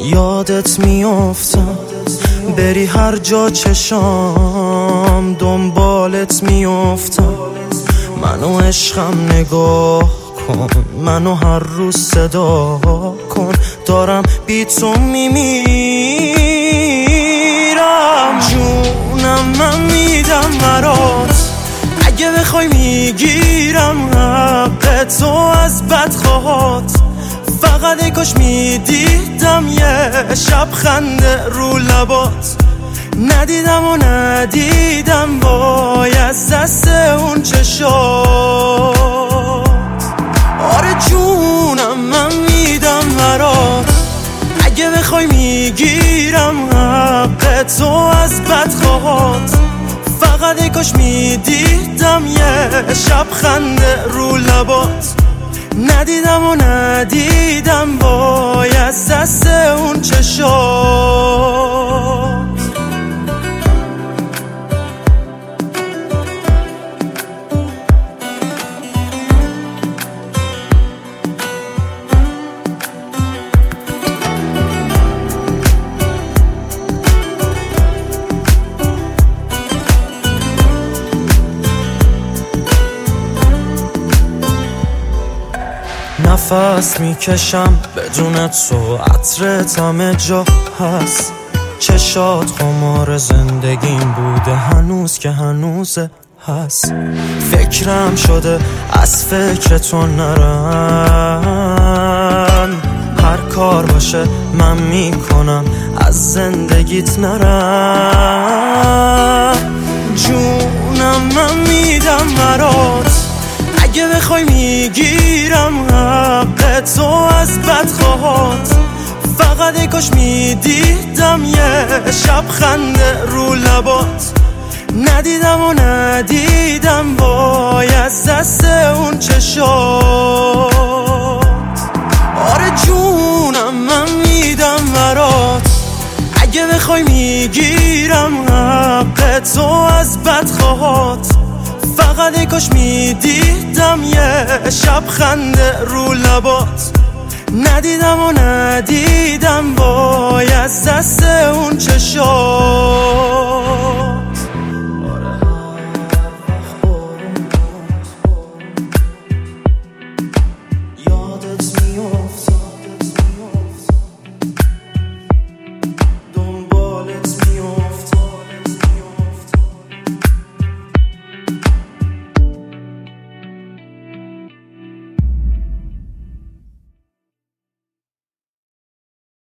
یادت میافتم بری هر جا چشام دنبالت میافتم. منو عشقم نگاه کن، منو هر روز صدا کن، دارم بی تو میمیرم. جونم من میدم برات، اگه بخوای میگیرم حق تو از بدخواهات. فقط ای کاش میدیدم یه شب خنده رو لبات. ندیدم و ندیدم باید دست اون چشات. آره جونم من میدم برات، اگه بخوای میگیرم حق تو از بدخواهات. فقط ای کاش میدیدم یه شب خنده رو لبات. ندیدم و ندیدم باید دست اون چشات. نفس میکشم بدون تو، عطرت همه جا هست. چشات خمار زندگیم بوده هنوز که هنوزه هست. فکرم شده از فکر تو نرم، هر کار باشه من میکنم از زندگیت نرم. جونم من میدم برات، اگه بخوای میگیرم حق تو از بدخواهات. فقط ای کاش میدیدم یه شب خنده رو لبات. ندیدم و ندیدم باید دست اون چشات. آره جونم من میدم برات، اگه بخوای میگیرم حق تو از بدخواهات. فقط ای کاش میدیدم یه شب خنده رو لبات. ندیدم و ندیدم باید دست اون چشات.